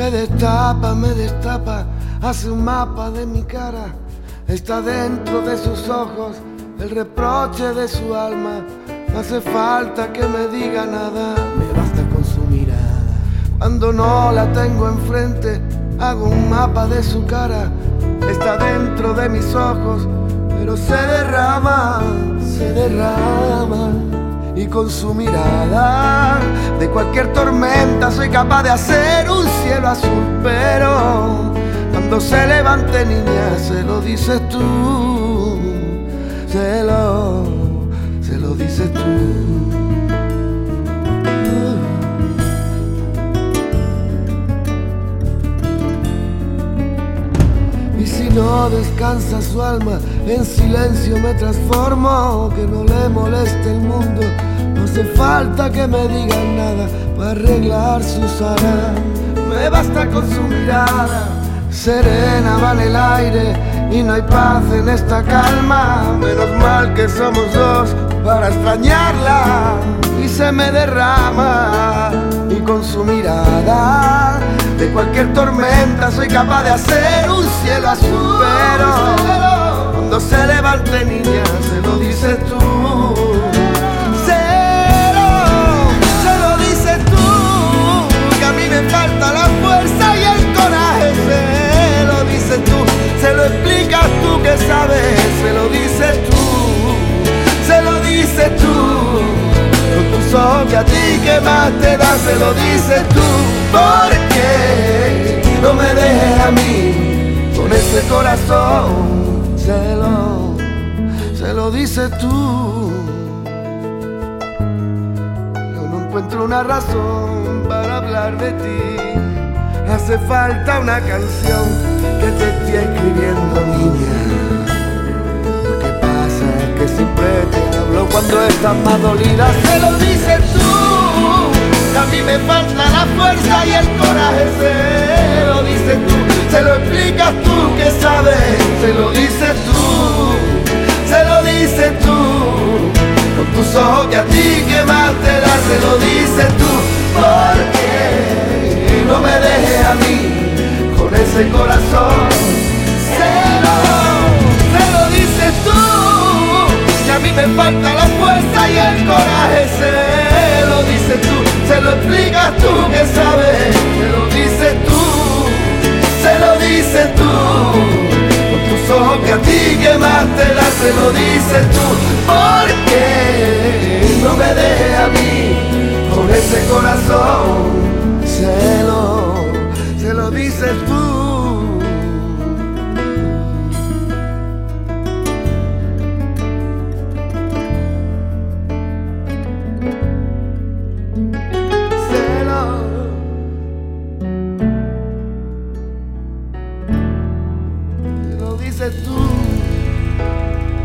me destapa, hace un mapa de mi cara. Está dentro de sus ojos el reproche de su alma. No hace falta que me diga nada, me basta con su mirada. Cuando no la tengo enfrente, hago un mapa de su cara. Está dentro de mis ojos, pero se derrama. Y con su mirada, de cualquier tormenta soy capaz de hacer un cielo azul. Pero cuando se levante, niña, se lo dices tú. Se lo dices tú. Y si no descansa su alma, en silencio me transformo. Que no le moleste el mundo, no hace falta que me digan nada para arreglar su sara. Me basta con su mirada, serena va en el aire y no hay paz en esta calma. Menos mal que somos dos para extrañarla. Y se me derrama, y con su mirada, de cualquier tormenta soy capaz de hacer un cielo azul. Pero cuando se levante, niña, se lo dices tú. Se lo dices tú, que a mí me falta la fuerza y el coraje. Se lo dices tú, se lo explicas tú que sabes. Se lo dices tú, se lo dices tú. Con tus ojos que a ti que más te da, se lo dices tú. Porque no me dejes a mí con ese corazón. Se lo dices tú. Yo no encuentro una razón para hablar de ti. Hace falta una canción que te esté escribiendo, niña. Lo que pasa es que siempre te hablo cuando estás más dolida. Se lo dices tú, que a mí me falta la fuerza y el coraje. Se lo dices tú, se lo explicas tú que sabes. Se lo dices tú, se lo dices tú. Con tus ojos que a ti que más te da, se lo dices tú. Porque no me dejes a mí con ese corazón. Se lo dices tú, que a mí me falta la fuerza y el coraje. Se lo dices tú, se lo explicas tú que sabes. Se lo dices tú, se lo dices tú. Con tus ojos que a ti que más te da, se lo dices tú. Porque no me dejes a mí con ese corazón. Se lo dices tú. Se lo dices tú.